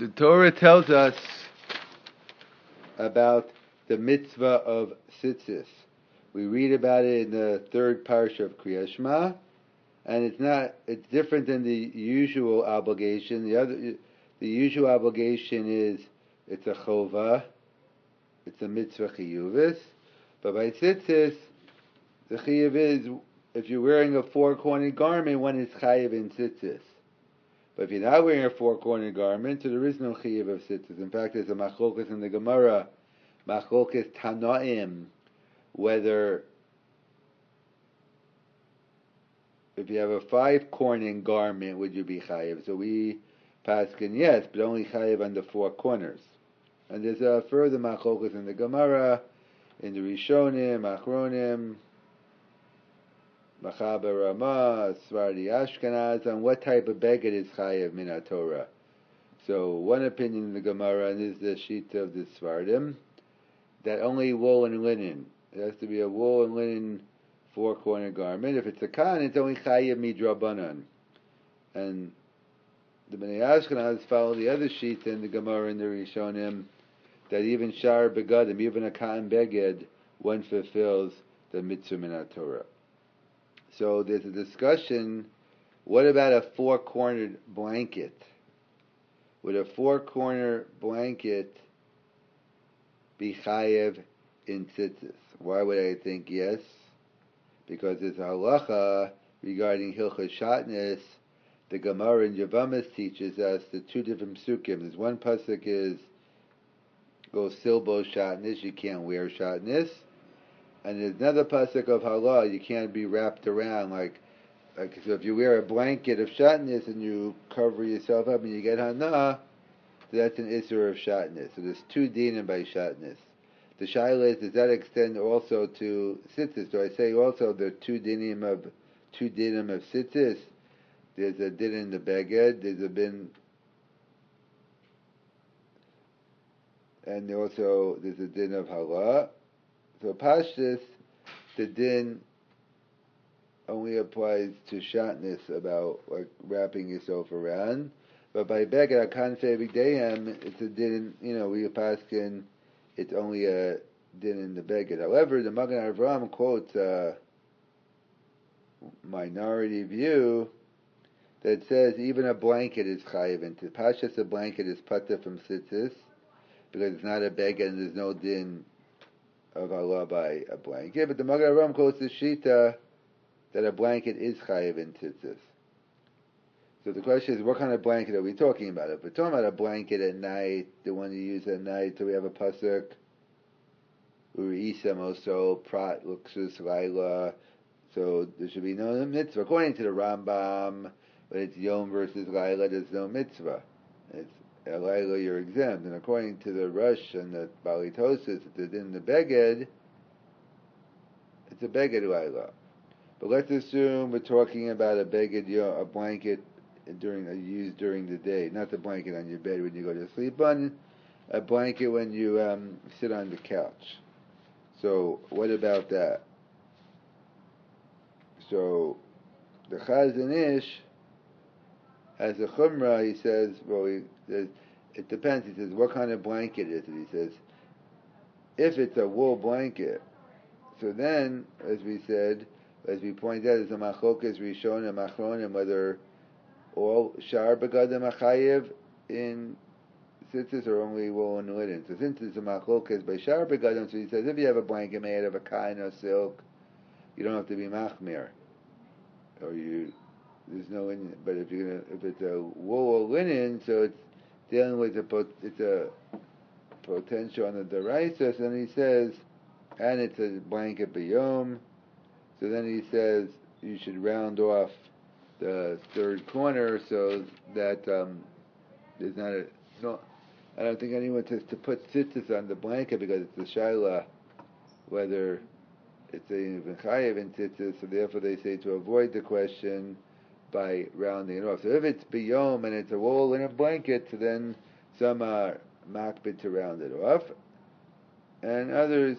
The Torah tells us about the mitzvah of tzitzis. We read about it in the third parsha of Kriyat Shema, and it's different than the usual obligation. The usual obligation is it's a chova, it's a mitzvah chiyuvis, but by tzitzis, the chiyuv is if you're wearing a four-cornered garment, one is chayiv in tzitzis. But if you're not wearing a four-cornered garment, so there is no chiyuv of tzitzis. In fact, there's a machlokas in the Gemara, machlokas tanaim, whether if you have a five-cornered garment, would you be chayiv? So we paskin yes, but only chayiv on the four corners. And there's a further machlokas in the Gemara, in the Rishonim, Achronim, Machaber Ramah, Svardi Ashkenaz, on what type of beged is chayiv min Torah. So one opinion in the Gemara, and this is the sheet of the Svardim, that only wool and linen. It has to be a wool and linen four-corner garment. If it's a kan, it's only chayiv midrabanan. And the Bnei Ashkenaz follow the other sheet in the Gemara in the Rishonim, that even shar begadim, even a kan beged, one fulfills the mitzvah min Torah. So there's a discussion, what about a four-cornered blanket? Would a four-corner blanket be chayev in tzitzis? Why would I think yes? Because there's a halacha regarding hilchos shatnez. The Gemara in Yevamos teaches us the two different psukim. There's one pasuk is, go silbo shatnez, you can't wear shatnez. And there's another pasuk of halal, you can't be wrapped around like so if you wear a blanket of shatnez and you cover yourself up and you get hana, that's an isur of shatnez. So there's two dinim by shatnez. The shaila is, does that extend also to tzitzis? So I say also the two dinim of tzitzis. There's a din in the beged, there's a bin, and also there's a din of halal. So Pashtus, the din only applies to shatnez, about like wrapping yourself around. But by beged akan fevigdayim, it's a din. We paskin, it's only a din in the beged. However, the Magen Avraham quotes a minority view that says even a blanket is chayiv. And Pashtus, a blanket is pater from tzitzis because it's not a beged and there's no din of Allah by a blanket, but the Magen Avraham quotes the shita that a blanket is chayiv in tzitzis. So the question is, what kind of blanket are we talking about? If we're talking about a blanket at night, the one you use at night, so we have a pasuk, Uri'isa Moso, Prat Luxus Laila, so there should be no mitzvah. According to the Rambam, when it's Yom versus Laila, there's no mitzvah. It's Laila, you're exempt. And according to the Rush and the Balitosis, it's in the Beged, it's a Beged Laila. But let's assume we're talking about a Beged, a blanket used during the day. Not the blanket on your bed when you go to sleep on, a blanket when you sit on the couch. So, what about that? So, the Chazon Ish has a chumrah. He says, it depends. He says, what kind of blanket is it? He says, if it's a wool blanket, so then, as we pointed out, there's a machlokas rishon and machronim, whether all shar begadim achayev in tzitzis or only wool and linen. So since it's a machlokas by shar begadim, so he says, if you have a blanket made of a kain or silk, you don't have to be machmir, there's no, but if it's a wool or linen, so it's dealing with it's a potential on the deraisa. So then he says, and it's a blanket b'yom. So then he says you should round off the third corner so that there's not I don't think anyone says to put tzitzis on the blanket because it's a shaila whether it's even chayiv in tzitzis. So therefore they say to avoid the question by rounding it off. So if it's biyom and it's a wool in a blanket, so then some are makbid to round it off, and others,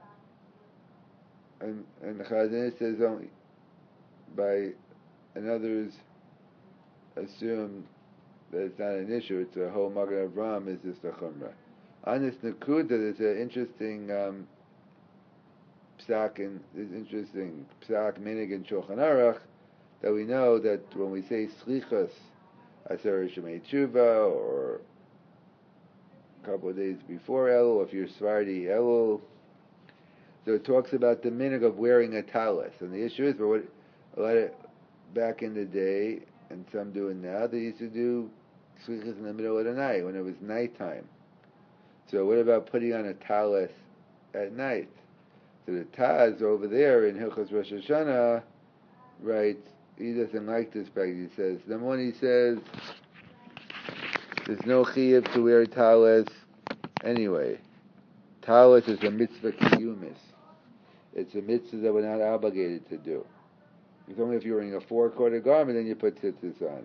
and the Chazon says only and others assume That's not an issue. It's a whole Magen Avraham is just a chumrah. On this Nakuda, there's an interesting psak minig in Shulchan Aruch that we know that when we say slichas aser shemei tshuva or a couple of days before Elul, if you're Svardi Elul, so it talks about the minig of wearing a talis, and the issue is, but what a lot of back in the day, and some do it now, they used to do slichas in the middle of the night when it was nighttime. So what about putting on a talis at night? So the Taz over there in Hilchos Rosh Hashanah writes, he doesn't like this practice. He says, number one, he says, there's no chiyuv to wear talis anyway. Talis is a mitzvah kiyumis. It's a mitzvah that we're not obligated to do. It's only if you're wearing a 4-quarter garment, then you put tzitzis on.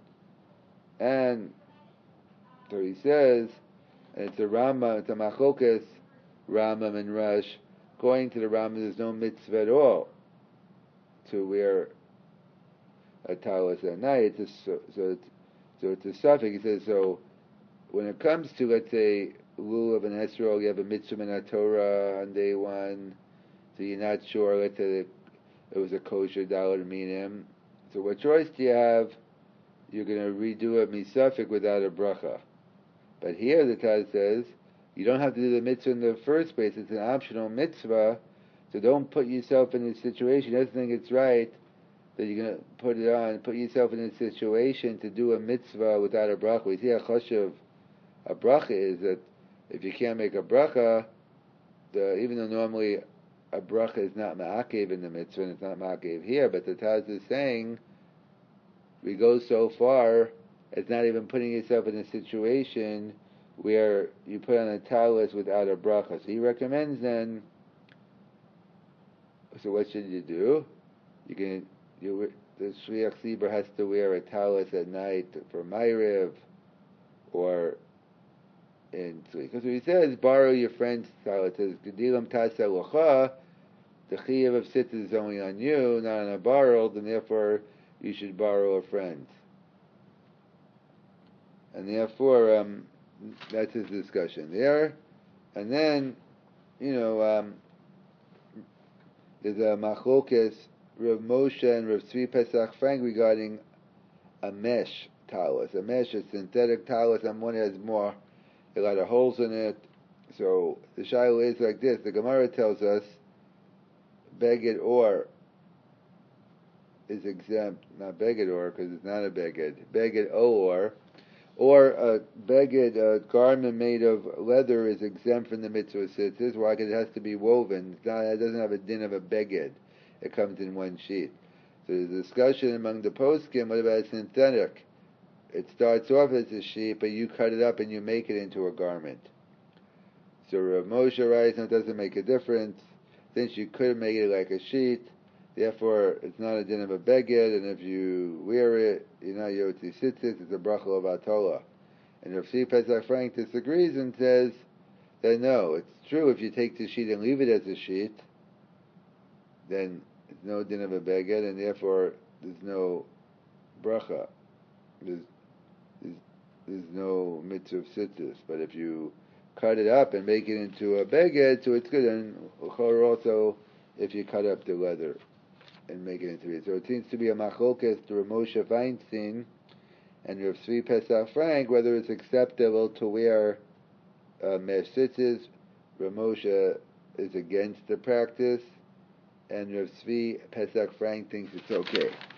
And so he says, and it's a Rambam, it's a Machlokas, Rambam and Rush. According to the Rambam, there's no mitzvah at all to wear a talis at night. So it's a suffix. He says, so when it comes to, let's say, Lulav and Esrog, you have a mitzvah in Torah on day one, so you're not sure, let's say it was a kosher dollar minim. So what choice do you have? You're going to redo a misafik without a bracha. But here the Taz says, you don't have to do the mitzvah in the first place. It's an optional mitzvah, so don't put yourself in a situation. He doesn't think it's right that you're going to put it on, put yourself in a situation to do a mitzvah without a bracha. We see a chashav, a bracha is that if you can't make a bracha, even though normally a bracha is not ma'akev in the mitzvah, and it's not ma'akev here, but the Taz is saying, we go so far as not even putting yourself in a situation where you put on a talis without a bracha. So he recommends then, so what should you do? The Shliach Tzibur has to wear a talis at night for Ma'ariv, or because he says, borrow your friend's talis. It says, Gedilam Tasa Locha, the chiyuv of tzitzis is only on you, not on a borrowed, and therefore you should borrow a friend. And therefore, that's his discussion there. And then, there's a machlokes, Rav Moshe and Rav Tzvi Pesach Frank regarding a mesh talis. A mesh, a synthetic talis, and one has a lot of holes in it. So the shaila is like this. The Gemara tells us, beged or is exempt, not beged or, because it's not a beged. Beged or a beged, a garment made of leather, is exempt from the mitzvah of tzitzis. Why? Because it has to be woven. It doesn't have a din of a beged. It comes in one sheet. So there's a discussion among the poskim, what about a synthetic? It starts off as a sheet, but you cut it up and you make it into a garment. So Rav Moshe writes, no, it doesn't make a difference. Since you could make it like a sheet, therefore it's not a din of a beged, and if you wear it, you're not yotzi tzitzis, it's a bracha of atola. And Rav Tzvi Pesach Frank disagrees and says that no, it's true if you take the sheet and leave it as a sheet, then it's no din of a beged, and therefore there's no bracha. There's no mitzvah of tzitzis. But if you cut it up and make it into a beged, so it's good. And also, if you cut up the leather and make it into it. So it seems to be a machlokes to Rav Moshe Feinstein and Rav Tzvi Pesach Frank whether it's acceptable to wear mesh tzitzis. Rav Moshe is against the practice, and Rav Tzvi Pesach Frank thinks it's okay.